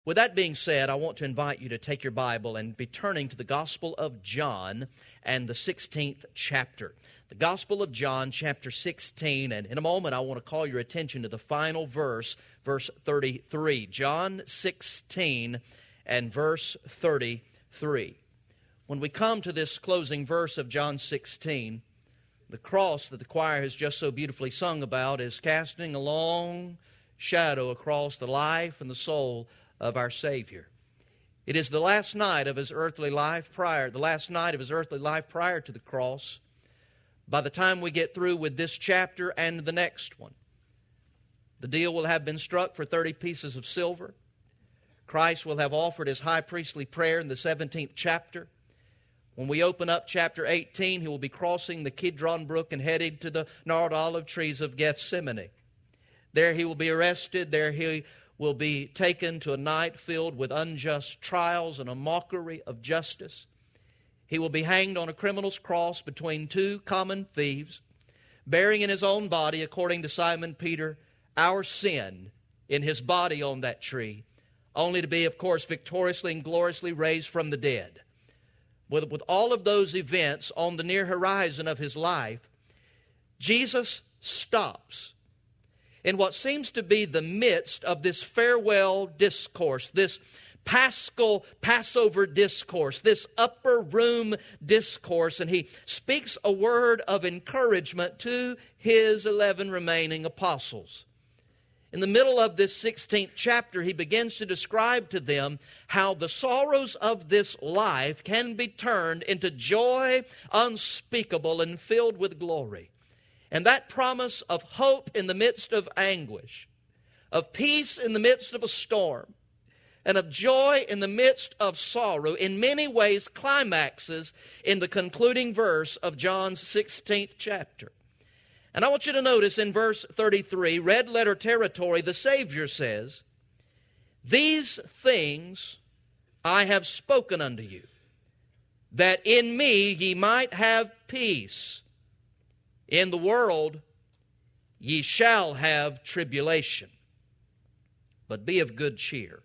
With that being said, I want to invite you to take your Bible and be turning to the Gospel of John and the 16th chapter. The Gospel of John, chapter 16, and in a moment I want to call your attention to the final verse, verse 33. John 16 and verse 33. When we come to this closing verse of John 16, the cross that the choir has just so beautifully sung about is casting a long shadow across the life and the soul of our Savior. It is the last night of His earthly life prior to the cross. By the time we get through with this chapter and the next one, the deal will have been struck for 30 pieces of silver. Christ will have offered His high priestly prayer in the 17th chapter. When we open up chapter 18, He will be crossing the Kidron Brook and headed to the gnarled olive trees of Gethsemane. There He will be arrested. There He will be taken to a night filled with unjust trials and a mockery of justice. He will be hanged on a criminal's cross between two common thieves, bearing in His own body, according to Simon Peter, our sin in His body on that tree, only to be, of course, victoriously and gloriously raised from the dead. With all of those events on the near horizon of His life, Jesus stops in what seems to be the midst of this farewell discourse, this Paschal Passover discourse, this upper room discourse, and He speaks a word of encouragement to His 11 remaining apostles. In the middle of this 16th chapter, He begins to describe to them how the sorrows of this life can be turned into joy unspeakable and filled with glory. And that promise of hope in the midst of anguish, of peace in the midst of a storm, and of joy in the midst of sorrow, in many ways climaxes in the concluding verse of John's 16th chapter. And I want you to notice in verse 33, red letter territory, the Savior says, "These things I have spoken unto you, that in me ye might have peace. In the world ye shall have tribulation, but be of good cheer.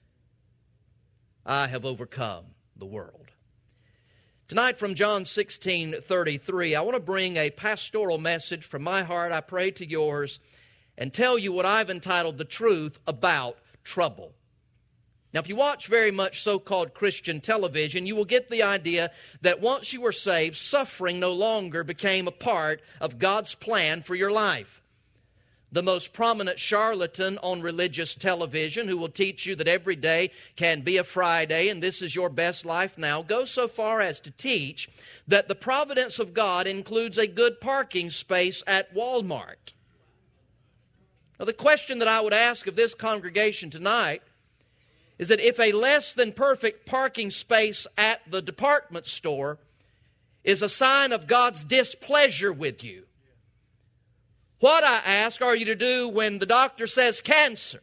I have overcome the world." Tonight from John 16:33, I want to bring a pastoral message from my heart, I pray, to yours, and tell you what I've entitled The Truth About Trouble. Now, if you watch very much so-called Christian television, you will get the idea that once you were saved, suffering no longer became a part of God's plan for your life. The most prominent charlatan on religious television, who will teach you that every day can be a Friday and this is your best life now, goes so far as to teach that the providence of God includes a good parking space at Walmart. Now, the question that I would ask of this congregation tonight is that if a less than perfect parking space at the department store is a sign of God's displeasure with you, what, I ask, are you to do when the doctor says cancer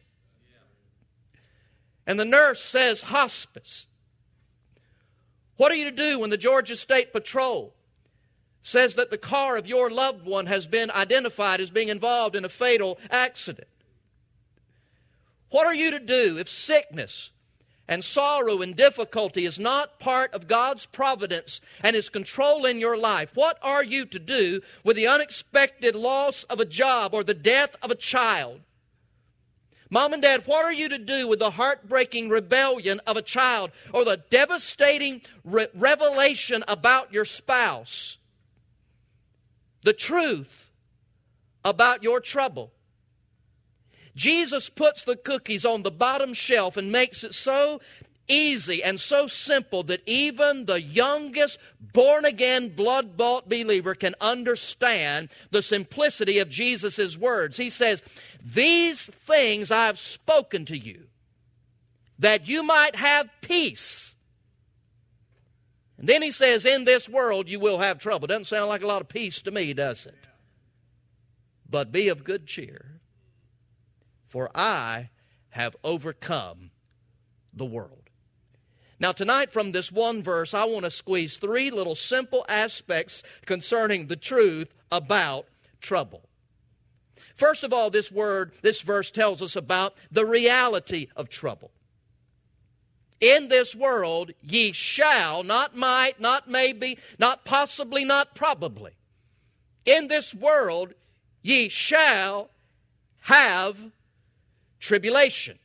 and the nurse says hospice? What are you to do when the Georgia State Patrol says that the car of your loved one has been identified as being involved in a fatal accident? What are you to do if sickness and sorrow and difficulty is not part of God's providence and His control in your life? What are you to do with the unexpected loss of a job or the death of a child? Mom and Dad, what are you to do with the heartbreaking rebellion of a child or the devastating revelation about your spouse? The truth about your trouble. Jesus puts the cookies on the bottom shelf and makes it so easy and so simple that even the youngest born-again, blood-bought believer can understand the simplicity of Jesus' words. He says, "These things I have spoken to you, that you might have peace." And then He says, "In this world you will have trouble." Doesn't sound like a lot of peace to me, does it? "But be of good cheer, for I have overcome the world." Now tonight from this one verse, I want to squeeze three little simple aspects concerning the truth about trouble. First of all, this verse tells us about the reality of trouble. In this world ye shall, not might, not maybe, not possibly, not probably. In this world ye shall have tribulation.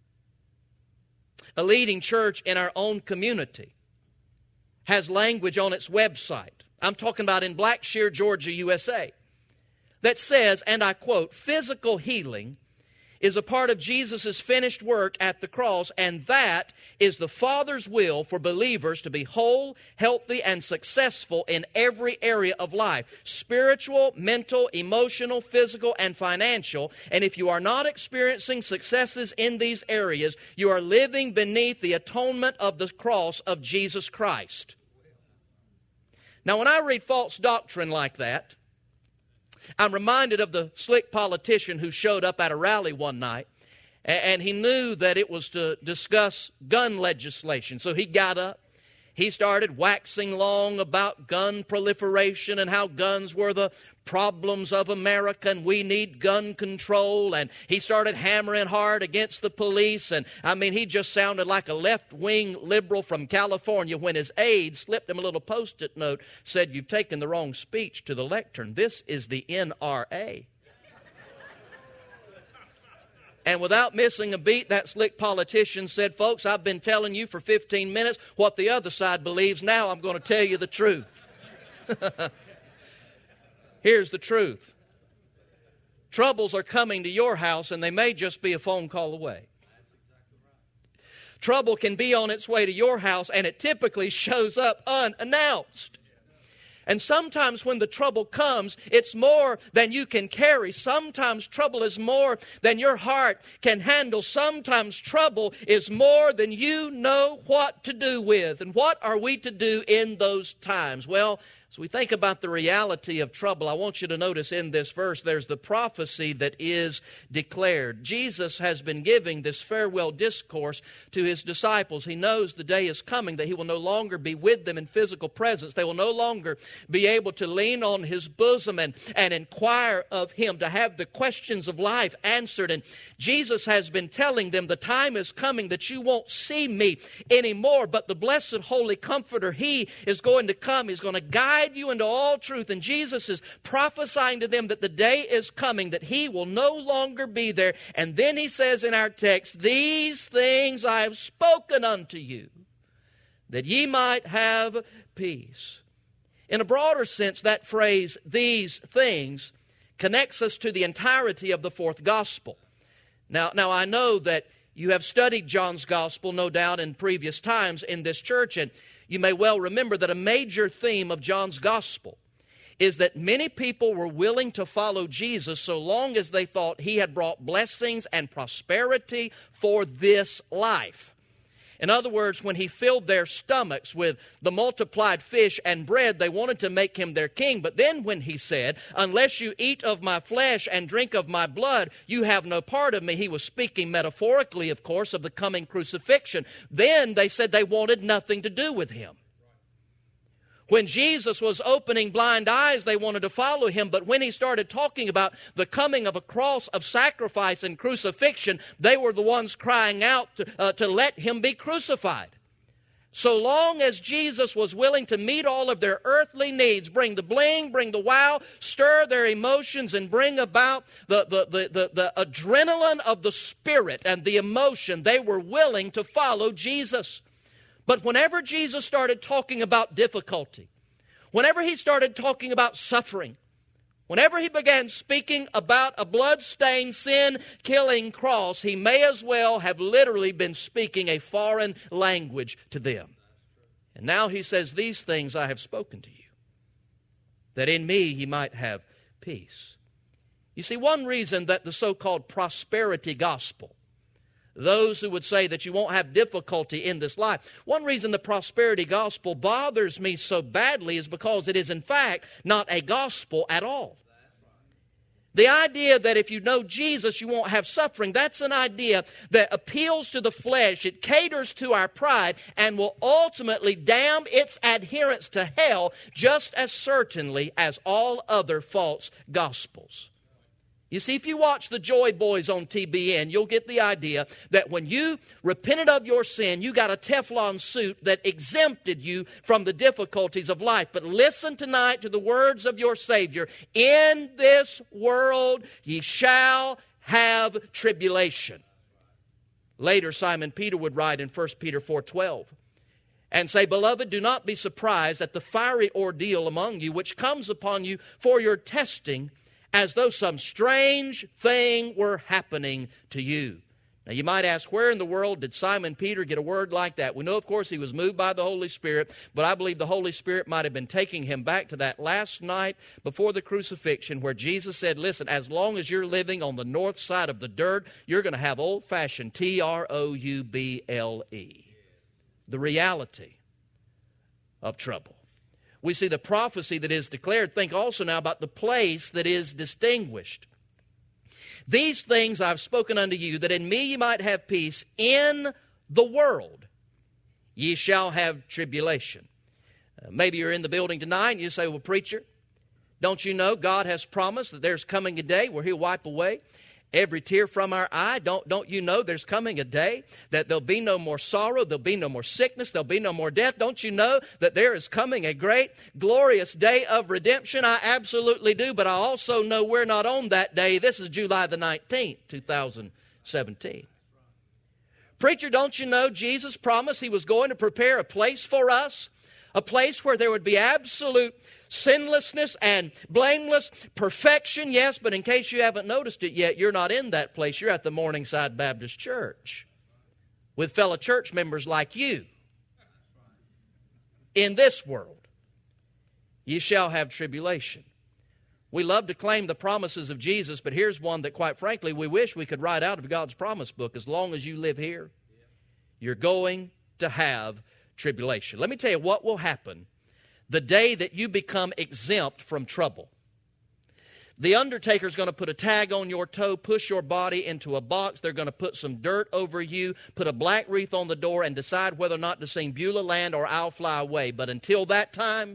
A leading church in our own community has language on its website. I'm talking about in Blackshear, Georgia, USA, that says, and I quote, "Physical healing is a part of Jesus' finished work at the cross, and that is the Father's will for believers to be whole, healthy, and successful in every area of life, spiritual, mental, emotional, physical, and financial. And if you are not experiencing successes in these areas, you are living beneath the atonement of the cross of Jesus Christ." Now, when I read false doctrine like that, I'm reminded of the slick politician who showed up at a rally one night, and he knew that it was to discuss gun legislation. So he got up. He started waxing long about gun proliferation and how guns were the problems of America and we need gun control. And he started hammering hard against the police. And he just sounded like a left-wing liberal from California when his aide slipped him a little post-it note, said, "You've taken the wrong speech to the lectern. This is the NRA." And without missing a beat, that slick politician said, "Folks, I've been telling you for 15 minutes what the other side believes. Now I'm going to tell you the truth." Here's the truth. Troubles are coming to your house, and they may just be a phone call away. Trouble can be on its way to your house, and it typically shows up unannounced. And sometimes when the trouble comes, it's more than you can carry. Sometimes trouble is more than your heart can handle. Sometimes trouble is more than you know what to do with. And what are we to do in those times? Well, as we think about the reality of trouble, I want you to notice in this verse there's the prophecy that is declared. Jesus has been giving this farewell discourse to His disciples. He knows the day is coming that He will no longer be with them in physical presence. They will no longer be able to lean on His bosom and inquire of Him, to have the questions of life answered. And Jesus has been telling them the time is coming that you won't see me anymore, but the blessed Holy Comforter, He is going to come. He's going to guide you into all truth. And Jesus is prophesying to them that the day is coming, that He will no longer be there. And then He says in our text, "These things I have spoken unto you, that ye might have peace." In a broader sense, that phrase, "these things," connects us to the entirety of the fourth gospel. Now I know that you have studied John's gospel, no doubt, in previous times in this church, and you may well remember that a major theme of John's gospel is that many people were willing to follow Jesus so long as they thought He had brought blessings and prosperity for this life. In other words, when He filled their stomachs with the multiplied fish and bread, they wanted to make Him their king. But then when He said, "Unless you eat of my flesh and drink of my blood, you have no part of me," He was speaking metaphorically, of course, of the coming crucifixion. Then they said they wanted nothing to do with Him. When Jesus was opening blind eyes, they wanted to follow Him. But when He started talking about the coming of a cross of sacrifice and crucifixion, they were the ones crying out to let Him be crucified. So long as Jesus was willing to meet all of their earthly needs, bring the bling, bring the wow, stir their emotions, and bring about the adrenaline of the Spirit and the emotion, they were willing to follow Jesus. But whenever Jesus started talking about difficulty, whenever He started talking about suffering, whenever He began speaking about a blood-stained, sin-killing cross, He may as well have literally been speaking a foreign language to them. And now He says, "These things I have spoken to you, that in me ye might have peace." You see, one reason that the so-called prosperity gospel, those who would say that you won't have difficulty in this life, one reason the prosperity gospel bothers me so badly is because it is in fact not a gospel at all. The idea that if you know Jesus you won't have suffering, that's an idea that appeals to the flesh. It caters to our pride and will ultimately damn its adherents to hell just as certainly as all other false gospels. You see, if you watch the Joy Boys on TBN, you'll get the idea that when you repented of your sin, you got a Teflon suit that exempted you from the difficulties of life. But listen tonight to the words of your Savior. In this world ye shall have tribulation. Later, Simon Peter would write in 1 Peter 4:12 and say, Beloved, do not be surprised at the fiery ordeal among you, which comes upon you for your testing, as though some strange thing were happening to you. Now you might ask, where in the world did Simon Peter get a word like that? We know, of course, he was moved by the Holy Spirit, but I believe the Holy Spirit might have been taking him back to that last night before the crucifixion where Jesus said, listen, as long as you're living on the north side of the dirt, you're going to have old-fashioned trouble. The reality of trouble. We see the prophecy that is declared. Think also now about the place that is distinguished. These things I've spoken unto you, that in me ye might have peace. In the world ye shall have tribulation. Maybe you're in the building tonight and you say, well, preacher, don't you know God has promised that there's coming a day where He'll wipe away every tear from our eye? Don't you know there's coming a day that there'll be no more sorrow, there'll be no more sickness, there'll be no more death? Don't you know that there is coming a great, glorious day of redemption? I absolutely do, but I also know we're not on that day. This is July the 19th, 2017. Preacher, don't you know Jesus promised He was going to prepare a place for us? A place where there would be absolute sinlessness and blameless perfection. Yes, but in case you haven't noticed it yet, you're not in that place. You're at the Morningside Baptist Church with fellow church members like you. In this world, ye shall have tribulation. We love to claim the promises of Jesus, but here's one that, quite frankly, we wish we could write out of God's promise book. As long as you live here, you're going to have tribulation. Let me tell you what will happen the day that you become exempt from trouble. The undertaker's going to put a tag on your toe, push your body into a box. They're going to put some dirt over you, put a black wreath on the door, and decide whether or not to sing Beulah Land or I'll Fly Away. But until that time,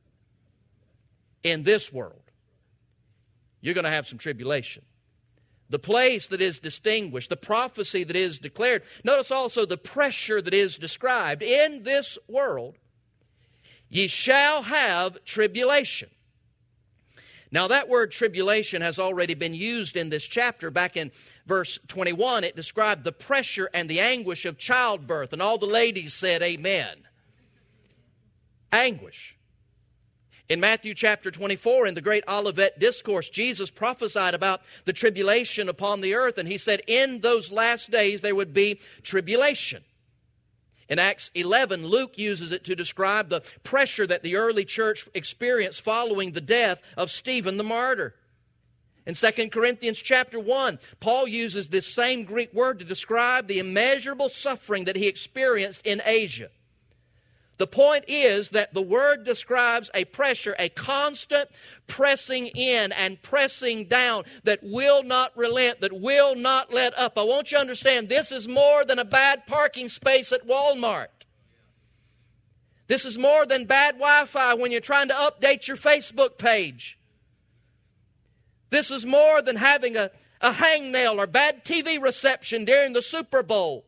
in this world, you're going to have some tribulation. The place that is distinguished, the prophecy that is declared. Notice also the pressure that is described. In this world, ye shall have tribulation. Now that word tribulation has already been used in this chapter. Back in verse 21, it described the pressure and the anguish of childbirth. And all the ladies said, amen. Anguish. In Matthew chapter 24, in the great Olivet Discourse, Jesus prophesied about the tribulation upon the earth, and He said in those last days there would be tribulation. In Acts 11, Luke uses it to describe the pressure that the early church experienced following the death of Stephen the martyr. In 2 Corinthians chapter 1, Paul uses this same Greek word to describe the immeasurable suffering that he experienced in Asia. The point is that the word describes a pressure, a constant pressing in and pressing down that will not relent, that will not let up. I want you to understand this is more than a bad parking space at Walmart. This is more than bad Wi-Fi when you're trying to update your Facebook page. This is more than having a hangnail or bad TV reception during the Super Bowl.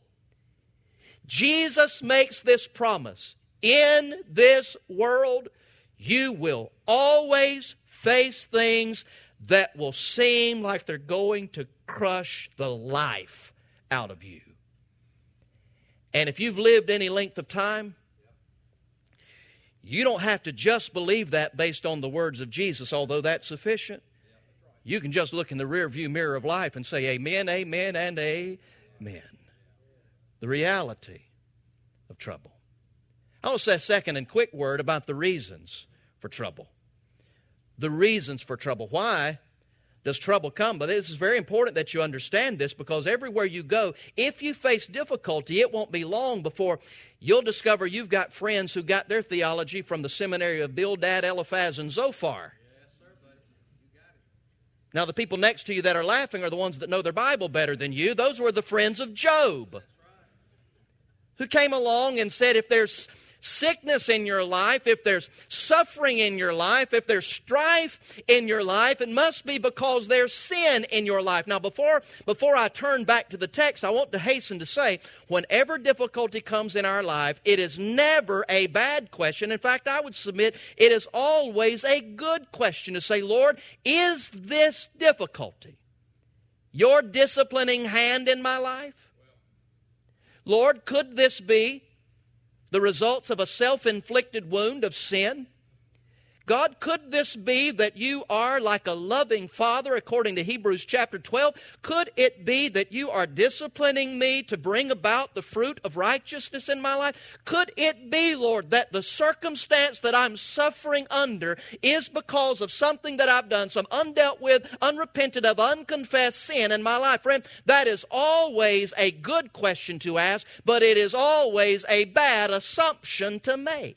Jesus makes this promise. In this world, you will always face things that will seem like they're going to crush the life out of you. And if you've lived any length of time, you don't have to just believe that based on the words of Jesus, although that's sufficient. You can just look in the rearview mirror of life and say, amen, amen, and amen. The reality of trouble. I want to say a second and quick word about the reasons for trouble. The reasons for trouble. Why does trouble come? But this is very important that you understand this, because everywhere you go, if you face difficulty, it won't be long before you'll discover you've got friends who got their theology from the seminary of Bildad, Eliphaz, and Zophar. Now, the people next to you that are laughing are the ones that know their Bible better than you. Those were the friends of Job, who came along and said, if there's sickness in your life, if there's suffering in your life, if there's strife in your life, it must be because there's sin in your life. Now, before I turn back to the text, I want to hasten to say, whenever difficulty comes in our life, it is never a bad question. In fact, I would submit it is always a good question to say, Lord, is this difficulty your disciplining hand in my life? Lord, could this be the results of a self-inflicted wound of sin? God, could this be that you are like a loving father according to Hebrews chapter 12? Could it be that you are disciplining me to bring about the fruit of righteousness in my life? Could it be, Lord, that the circumstance that I'm suffering under is because of something that I've done, some undealt with, unrepented of, unconfessed sin in my life? Friend, that is always a good question to ask, but it is always a bad assumption to make.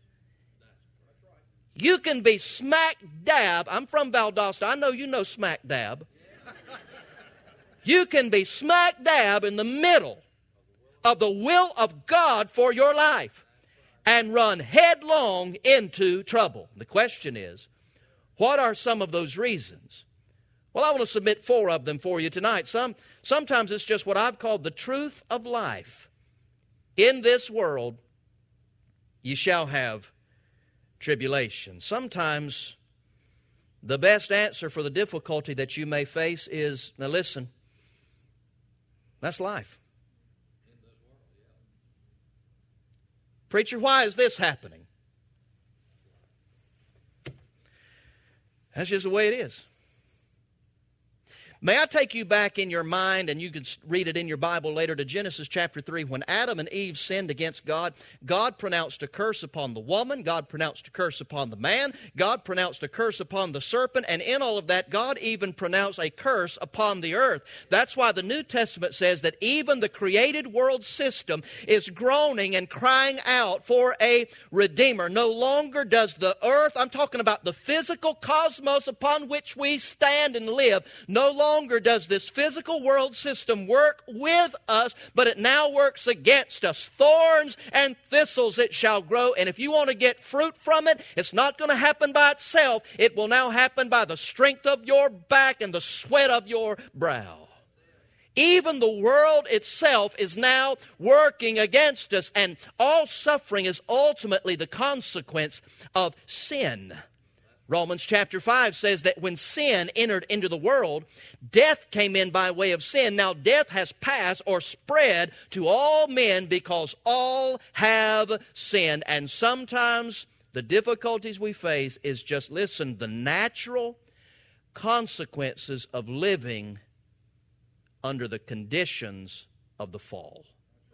You can be smack dab. I'm from Valdosta. I know you know smack dab. You can be smack dab in the middle of the will of God for your life and run headlong into trouble. The question is, what are some of those reasons? Well, I want to submit 4 of them for you tonight. Sometimes it's just what I've called the truth of life. In this world, you shall have tribulation. Sometimes the best answer for the difficulty that you may face is, now listen, that's life. Preacher, why is this happening? That's just the way it is. May I take you back in your mind, and you can read it in your Bible later, to Genesis chapter 3. When Adam and Eve sinned against God, God pronounced a curse upon the woman. God pronounced a curse upon the man. God pronounced a curse upon the serpent. And in all of that, God even pronounced a curse upon the earth. That's why the New Testament says that even the created world system is groaning and crying out for a Redeemer. No longer does the earth, I'm talking about the physical cosmos upon which we stand and live, no longer does this physical world system work with us, but it now works against us. Thorns and thistles it shall grow, and if you want to get fruit from it, it's not going to happen by itself. It will now happen by the strength of your back and the sweat of your brow. Even the world itself is now working against us, and all suffering is ultimately the consequence of sin. Romans chapter 5 says that when sin entered into the world, death came in by way of sin. Now death has passed or spread to all men because all have sinned. And sometimes the difficulties we face is just, listen, the natural consequences of living under the conditions of the fall.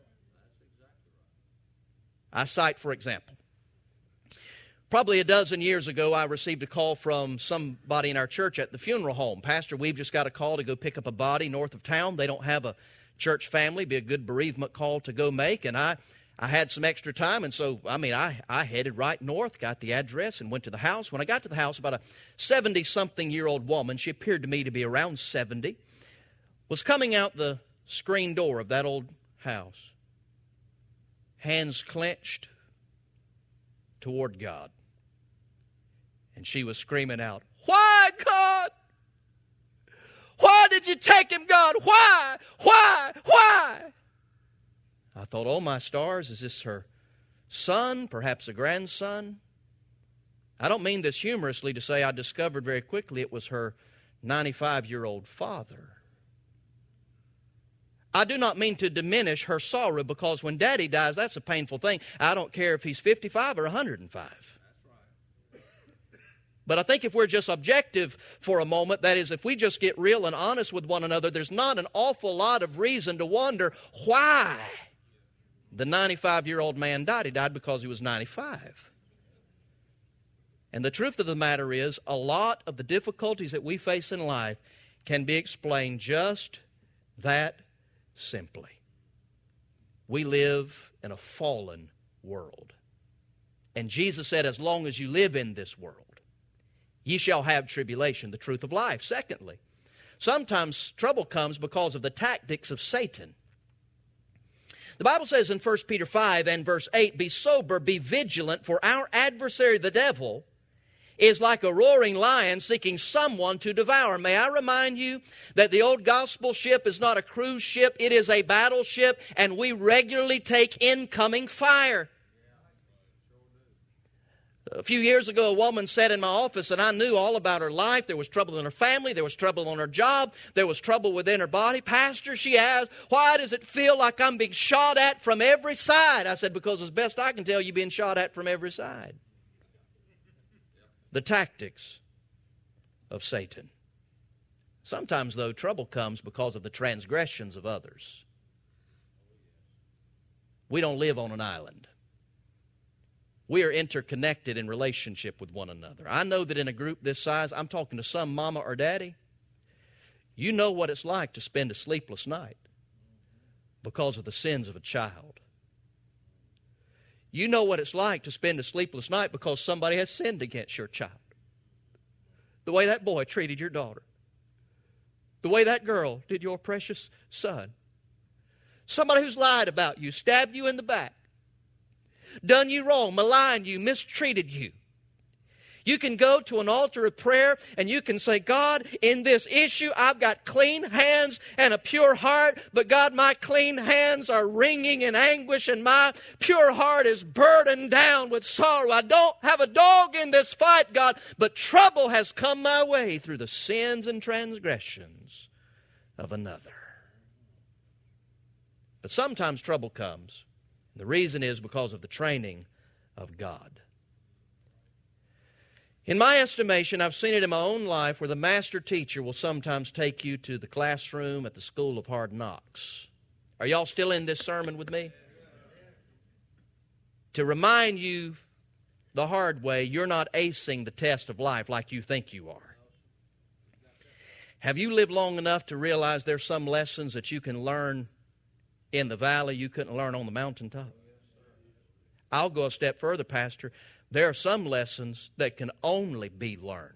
I cite, for example, probably a dozen years ago, I received a call from somebody in our church at the funeral home. Pastor, we've just got a call to go pick up a body north of town. They don't have a church family. Be a good bereavement call to go make. And I had some extra time, and so, I headed right north, got the address, and went to the house. When I got to the house, about a 70-something-year-old woman, she appeared to me to be around 70, was coming out the screen door of that old house, hands clenched toward God. And she was screaming out, "Why, God? Why did you take him, God? Why? Why? Why?" I thought, oh my stars, is this her son, perhaps a grandson? I don't mean this humorously to say I discovered very quickly it was her 95-year-old father. I do not mean to diminish her sorrow, because when Daddy dies, that's a painful thing. I don't care if he's 55 or 105. But I think if we're just objective for a moment, that is, if we just get real and honest with one another, there's not an awful lot of reason to wonder why the 95-year-old man died. He died because he was 95. And the truth of the matter is, a lot of the difficulties that we face in life can be explained just that simply. We live in a fallen world. And Jesus said, as long as you live in this world, ye shall have tribulation, the truth of life. Secondly, sometimes trouble comes because of the tactics of Satan. The Bible says in 1 Peter 5 and verse 8, be sober, be vigilant, for our adversary the devil is like a roaring lion seeking someone to devour. May I remind you that the old gospel ship is not a cruise ship, it is a battleship, and we regularly take incoming fire. A few years ago, a woman sat in my office, and I knew all about her life. There was trouble in her family. There was trouble on her job. There was trouble within her body. Pastor, she asked, why does it feel like I'm being shot at from every side? I said, because as best I can tell, you're being shot at from every side. The tactics of Satan. Sometimes, though, trouble comes because of the transgressions of others. We don't live on an island. We are interconnected in relationship with one another. I know that in a group this size, I'm talking to some mama or daddy. You know what it's like to spend a sleepless night because of the sins of a child. You know what it's like to spend a sleepless night because somebody has sinned against your child. The way that boy treated your daughter. The way that girl did your precious son. Somebody who's lied about you, stabbed you in the back, done you wrong, maligned you, mistreated you. You can go to an altar of prayer and you can say, God, in this issue, I've got clean hands and a pure heart, but God, my clean hands are wringing in anguish and my pure heart is burdened down with sorrow. I don't have a dog in this fight, God, but trouble has come my way through the sins and transgressions of another. But sometimes trouble comes. The reason is because of the training of God. In my estimation, I've seen it in my own life where the master teacher will sometimes take you to the classroom at the school of hard knocks. Are y'all still in this sermon with me? To remind you the hard way, you're not acing the test of life like you think you are. Have you lived long enough to realize there's some lessons that you can learn in the valley you couldn't learn on the mountaintop? I'll go a step further, Pastor. There are some lessons that can only be learned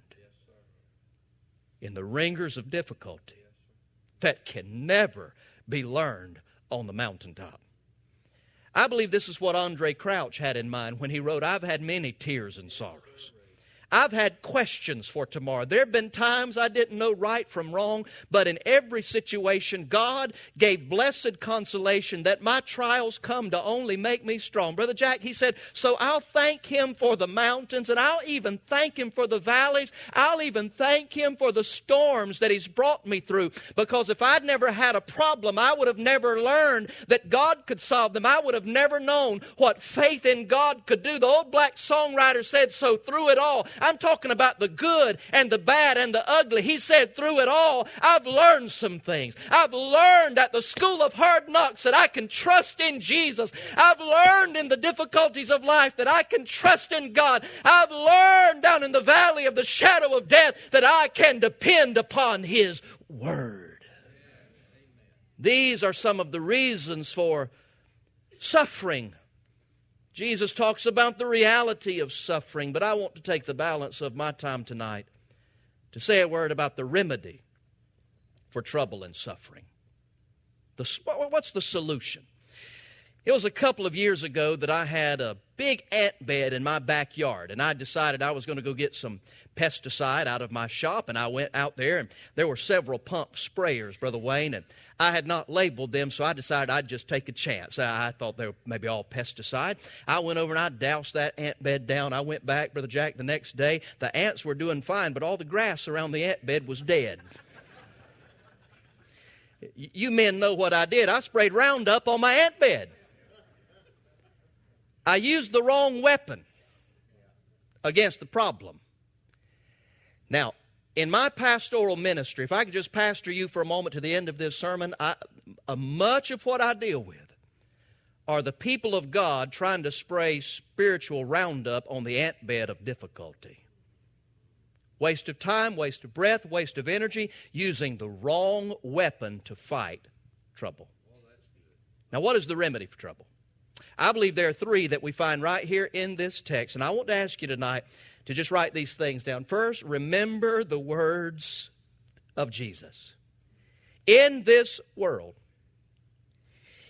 in the ringers of difficulty that can never be learned on the mountaintop. I believe this is what Andre Crouch had in mind when he wrote, I've had many tears and sorrows. I've had questions for tomorrow. There have been times I didn't know right from wrong, but in every situation, God gave blessed consolation that my trials come to only make me strong. Brother Jack, he said, so I'll thank Him for the mountains, and I'll even thank Him for the valleys. I'll even thank Him for the storms that He's brought me through, because if I'd never had a problem, I would have never learned that God could solve them. I would have never known what faith in God could do. The old black songwriter said, so through it all, I'm talking about the good and the bad and the ugly. He said, through it all, I've learned some things. I've learned at the school of hard knocks that I can trust in Jesus. I've learned in the difficulties of life that I can trust in God. I've learned down in the valley of the shadow of death that I can depend upon His Word. These are some of the reasons for suffering. Jesus talks about the reality of suffering, but I want to take the balance of my time tonight to say a word about the remedy for trouble and suffering. What's the solution? It was a couple of years ago that I had a big ant bed in my backyard, and I decided I was going to go get some pesticide out of my shop, and I went out there, and there were several pump sprayers, Brother Wayne, and I had not labeled them, so I decided I'd just take a chance. I thought they were maybe all pesticide. I went over and I doused that ant bed down. I went back, Brother Jack, the next day. The ants were doing fine, but all the grass around the ant bed was dead. You men know what I did. I sprayed Roundup on my ant bed. I used the wrong weapon against the problem. Now, in my pastoral ministry, if I could just pastor you for a moment to the end of this sermon, much of what I deal with are the people of God trying to spray spiritual Roundup on the ant bed of difficulty. Waste of time, waste of breath, waste of energy, using the wrong weapon to fight trouble. Now, what is the remedy for trouble? I believe there are three that we find right here in this text, and I want to ask you tonight to just write these things down. First, remember the words of Jesus. In this world,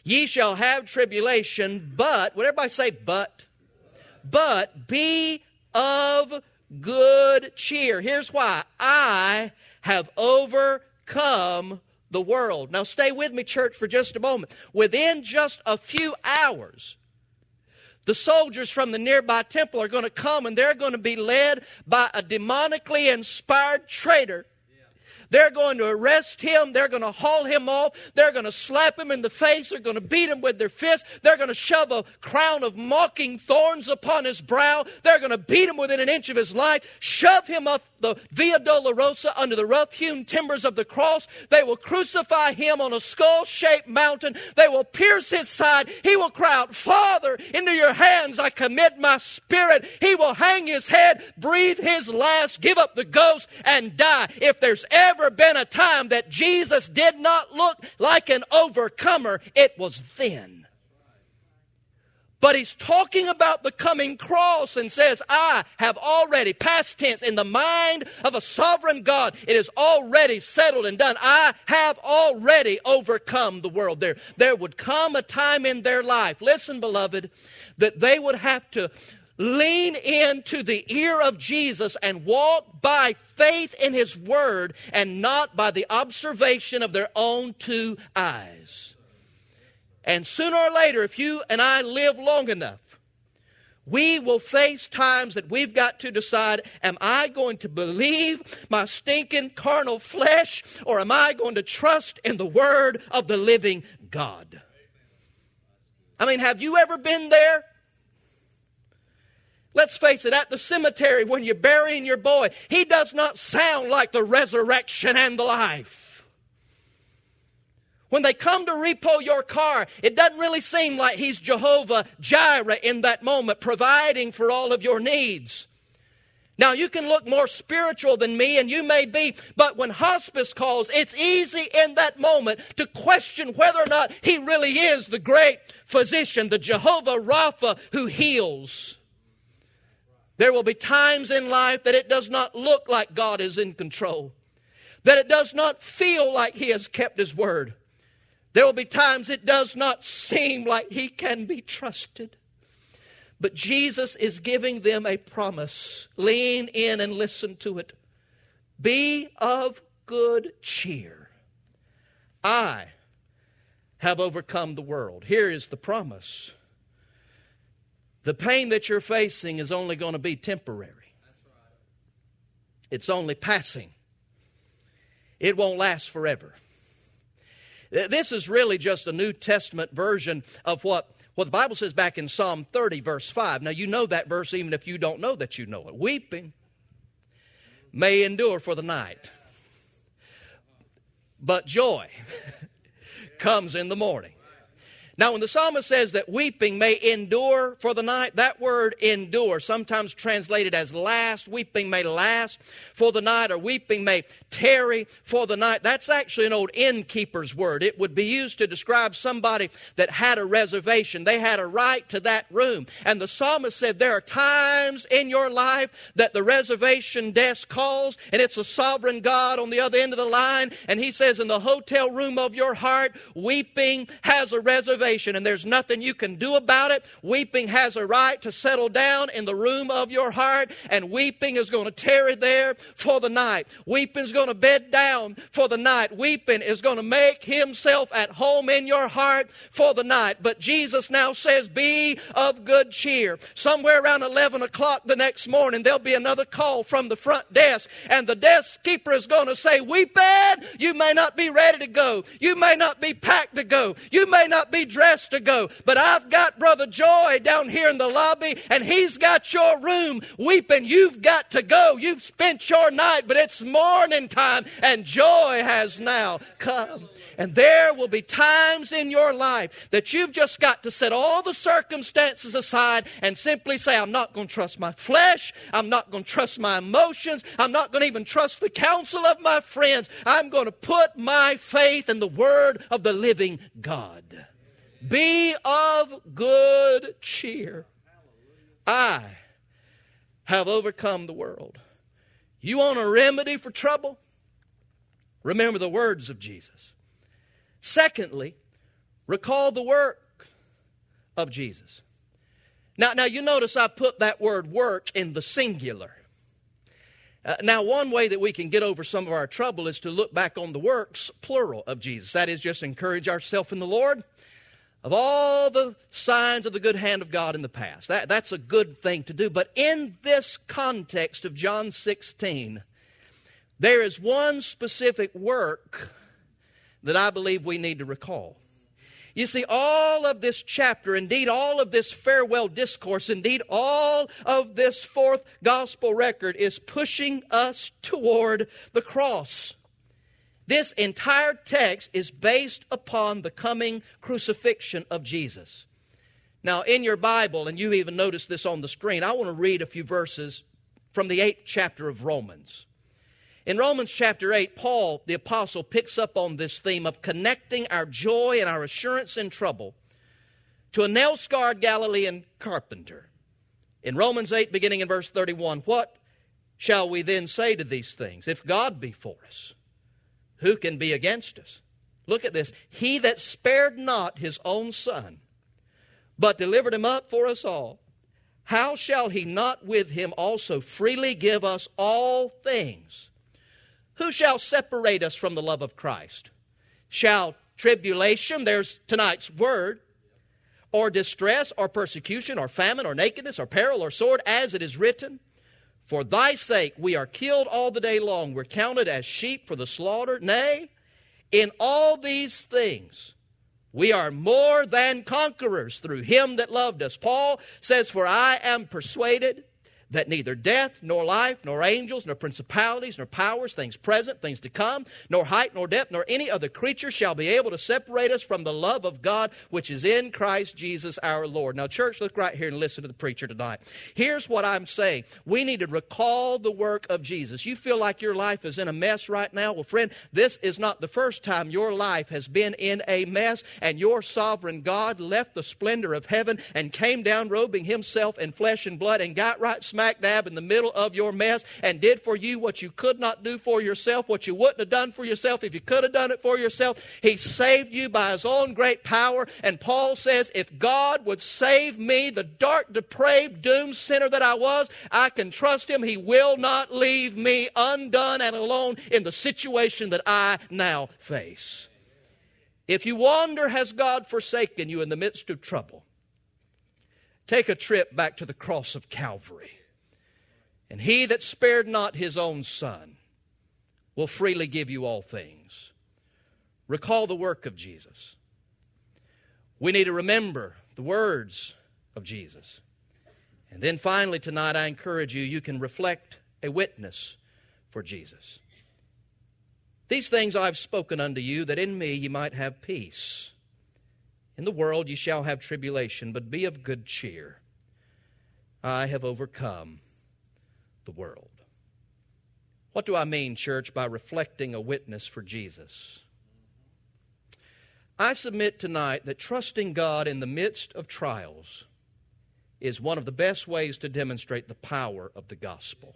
Ye shall have tribulation, but, would everybody say but? But be of good cheer. Here's why. I have overcome the world. Now stay with me, church, for just a moment. Within just a few hours, the soldiers from the nearby temple are going to come, and they're going to be led by a demonically inspired traitor. They're going to arrest him. They're going to haul him off. They're going to slap him in the face. They're going to beat him with their fists. They're going to shove a crown of mocking thorns upon his brow. They're going to beat him within an inch of his life, shove him up the Via Dolorosa under the rough-hewn timbers of the cross. They will crucify him on a skull-shaped mountain. They will pierce his side. He will cry out, Father, into your hands I commit my spirit. He will hang his head, breathe his last, give up the ghost, and die. If there's ever been a time that Jesus did not look like an overcomer, it was then. But he's talking about the coming cross and says, I have already, past tense, in the mind of a sovereign God, it is already settled and done. I have already overcome the world. There would come a time in their life, listen, beloved, that they would have to lean into the ear of Jesus and walk by faith in His Word and not by the observation of their own two eyes. And sooner or later, if you and I live long enough, we will face times that we've got to decide, am I going to believe my stinking carnal flesh, or am I going to trust in the Word of the living God? I mean, have you ever been there? Let's face it, at the cemetery when you're burying your boy, he does not sound like the resurrection and the life. When they come to repo your car, it doesn't really seem like he's Jehovah Jireh in that moment, providing for all of your needs. Now, you can look more spiritual than me, and you may be, but when hospice calls, it's easy in that moment to question whether or not he really is the great physician, the Jehovah Rapha who heals. There will be times in life that it does not look like God is in control, that it does not feel like He has kept His word. There will be times it does not seem like He can be trusted. But Jesus is giving them a promise. Lean in and listen to it. Be of good cheer. I have overcome the world. Here is the promise. The pain that you're facing is only going to be temporary. It's only passing. It won't last forever. This is really just a New Testament version of what the Bible says back in Psalm 30, verse 5. Now, you know that verse even if you don't know that you know it. Weeping may endure for the night, but joy comes in the morning. Now, when the psalmist says that weeping may endure for the night, that word endure, sometimes translated as last, weeping may last for the night, or weeping may tarry for the night. That's actually an old innkeeper's word. It would be used to describe somebody that had a reservation. They had a right to that room. And the psalmist said there are times in your life that the reservation desk calls, and it's a sovereign God on the other end of the line. And He says in the hotel room of your heart, weeping has a reservation. And there's nothing you can do about it. Weeping has a right to settle down in the room of your heart, and weeping is going to tarry there for the night. Weeping is going to bed down for the night. Weeping is going to make himself at home in your heart for the night. But Jesus now says, be of good cheer. Somewhere around 11 o'clock the next morning, there'll be another call from the front desk, and the desk keeper is going to say, weeping, you may not be ready to go. You may not be packed to go. You may not be dressed to go, but I've got Brother Joy down here in the lobby, and he's got your room. Weeping, you've got to go. You've spent your night, but it's morning time, and joy has now come. And there will be times in your life that you've just got to set all the circumstances aside and simply say, I'm not going to trust my flesh. I'm not going to trust my emotions. I'm not going to even trust the counsel of my friends. I'm going to put my faith in the Word of the living God. Be of good cheer. I have overcome the world. You want a remedy for trouble? Remember the words of Jesus. Secondly, Recall the work of Jesus. Now you notice I put that word work in the singular. Now, one way that we can get over some of our trouble is to look back on the works, plural, of Jesus. That is, just encourage ourselves in the Lord of all the signs of the good hand of God in the past. That's a good thing to do. But in this context of John 16, there is one specific work that I believe we need to recall. You see, all of this chapter, indeed all of this farewell discourse, indeed all of this fourth gospel record is pushing us toward the cross. This entire text is based upon the coming crucifixion of Jesus. Now, in your Bible, and you even notice this on the screen, I want to read a few verses from the 8th chapter of Romans. In Romans chapter 8, Paul, the apostle, picks up on this theme of connecting our joy and our assurance in trouble to a nail-scarred Galilean carpenter. In Romans 8, beginning in verse 31, what shall we then say to these things? If God be for us, who can be against us? Look at this. He that spared not his own Son, but delivered him up for us all, how shall he not with him also freely give us all things? Who shall separate us from the love of Christ? Shall tribulation, there's tonight's word, or distress, or persecution, or famine, or nakedness, or peril, or sword, as it is written, for thy sake we are killed all the day long. We're counted as sheep for the slaughter. Nay, in all these things we are more than conquerors through him that loved us. Paul says, for I am persuaded that neither death, nor life, nor angels, nor principalities, nor powers, things present, things to come, nor height, nor depth, nor any other creature shall be able to separate us from the love of God, which is in Christ Jesus our Lord. Now, church, look right here and listen to the preacher tonight. Here's what I'm saying. We need to recall the work of Jesus. You feel like your life is in a mess right now? Well, friend, this is not the first time your life has been in a mess, and your sovereign God left the splendor of heaven and came down robing himself in flesh and blood and got right smack dab in the middle of your mess and did for you what you could not do for yourself, what you wouldn't have done for yourself if you could have done it for yourself. He saved you by his own great power. And Paul says, if God would save me, the dark, depraved, doomed sinner that I was, I can trust him. He will not leave me undone and alone in the situation that I now face. If you wonder, has God forsaken you in the midst of trouble? Take a trip back to the cross of Calvary. And he that spared not his own Son will freely give you all things. Recall the work of Jesus. We need to remember the words of Jesus. And then finally tonight I encourage you, you can reflect a witness for Jesus. These things I've spoken unto you, that in me ye might have peace. In the world ye shall have tribulation, but be of good cheer. I have overcome the world. What do I mean, church, by reflecting a witness for Jesus? I submit tonight that trusting God in the midst of trials is one of the best ways to demonstrate the power of the gospel.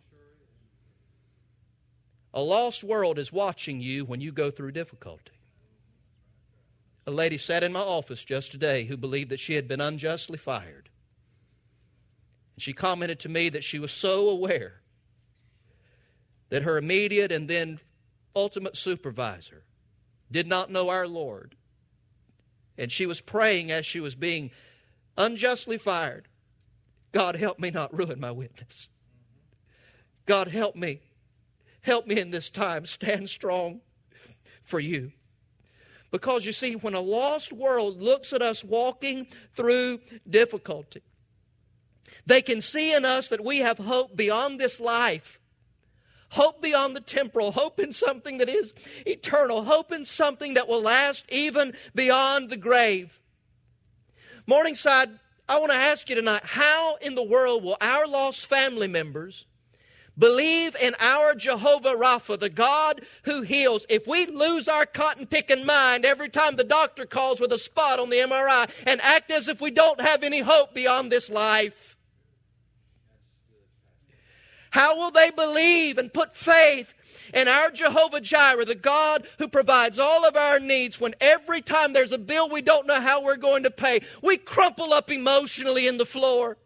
A lost world is watching you when you go through difficulty. A lady sat in my office just today who believed that she had been unjustly fired. And she commented to me that she was so aware that her immediate and then ultimate supervisor did not know our Lord. And she was praying as she was being unjustly fired, God, help me not ruin my witness. God, help me. Help me in this time. Stand strong for you. Because you see, when a lost world looks at us walking through difficulty, they can see in us that we have hope beyond this life. Hope beyond the temporal. Hope in something that is eternal. Hope in something that will last even beyond the grave. Morningside, I want to ask you tonight, how in the world will our lost family members believe in our Jehovah Rapha, the God who heals, if we lose our cotton-picking mind every time the doctor calls with a spot on the MRI and act as if we don't have any hope beyond this life? How will they believe and put faith in our Jehovah Jireh, the God who provides all of our needs, when every time there's a bill we don't know how we're going to pay, we crumple up emotionally in the floor?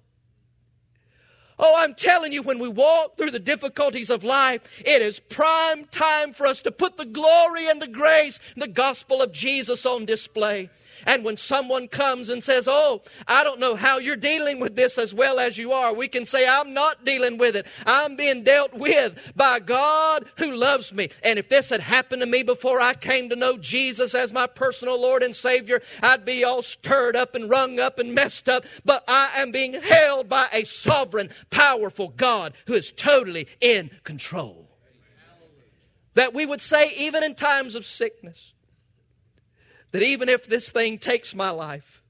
Oh, I'm telling you, when we walk through the difficulties of life, it is prime time for us to put the glory and the grace and the gospel of Jesus on display. And when someone comes and says, oh, I don't know how you're dealing with this as well as you are, we can say, I'm not dealing with it. I'm being dealt with by God who loves me. And if this had happened to me before I came to know Jesus as my personal Lord and Savior, I'd be all stirred up and wrung up and messed up. But I am being held by a sovereign, powerful God who is totally in control. That we would say, even in times of sickness, that even if this thing takes my life,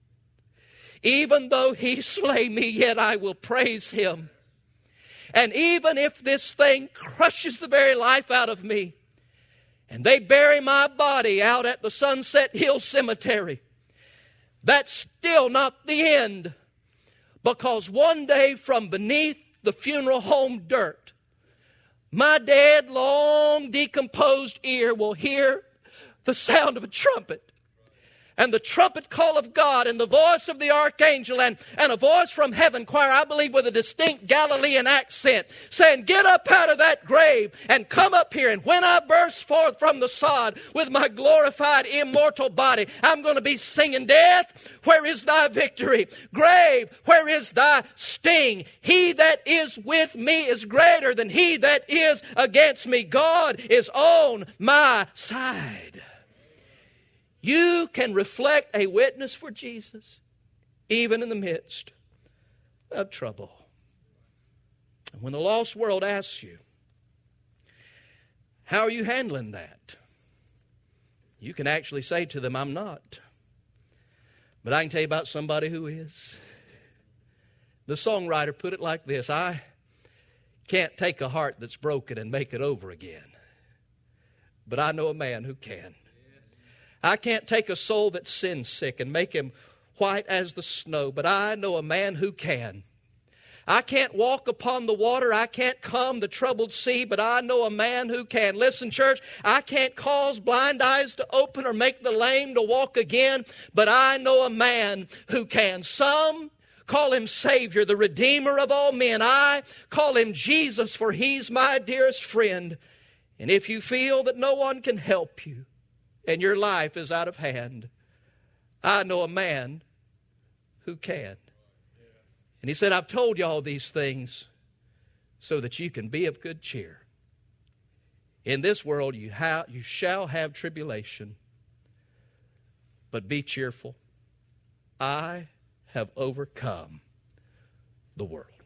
even though He slay me, yet I will praise Him. And even if this thing crushes the very life out of me, and they bury my body out at the Sunset Hill Cemetery, that's still not the end. Because one day from beneath the funeral home dirt, my dead, long decomposed ear will hear the sound of a trumpet, and the trumpet call of God, and the voice of the archangel, and a voice from heaven choir, I believe with a distinct Galilean accent, saying, get up out of that grave and come up here. And when I burst forth from the sod with my glorified immortal body, I'm going to be singing, death, where is thy victory? Grave, where is thy sting? He that is with me is greater than he that is against me. God is on my side. You can reflect a witness for Jesus even in the midst of trouble. When the lost world asks you, how are you handling that? You can actually say to them, I'm not. But I can tell you about somebody who is. The songwriter put it like this: I can't take a heart that's broken and make it over again, but I know a man who can. I can't take a soul that's sin sick and make him white as the snow, but I know a man who can. I can't walk upon the water, I can't calm the troubled sea, but I know a man who can. Listen, church, I can't cause blind eyes to open or make the lame to walk again, but I know a man who can. Some call Him Savior, the Redeemer of all men. I call Him Jesus, for He's my dearest friend. And if you feel that no one can help you, and your life is out of hand, I know a man who can. And He said, I've told you all these things so that you can be of good cheer. In this world you shall have tribulation, but be cheerful. I have overcome the world.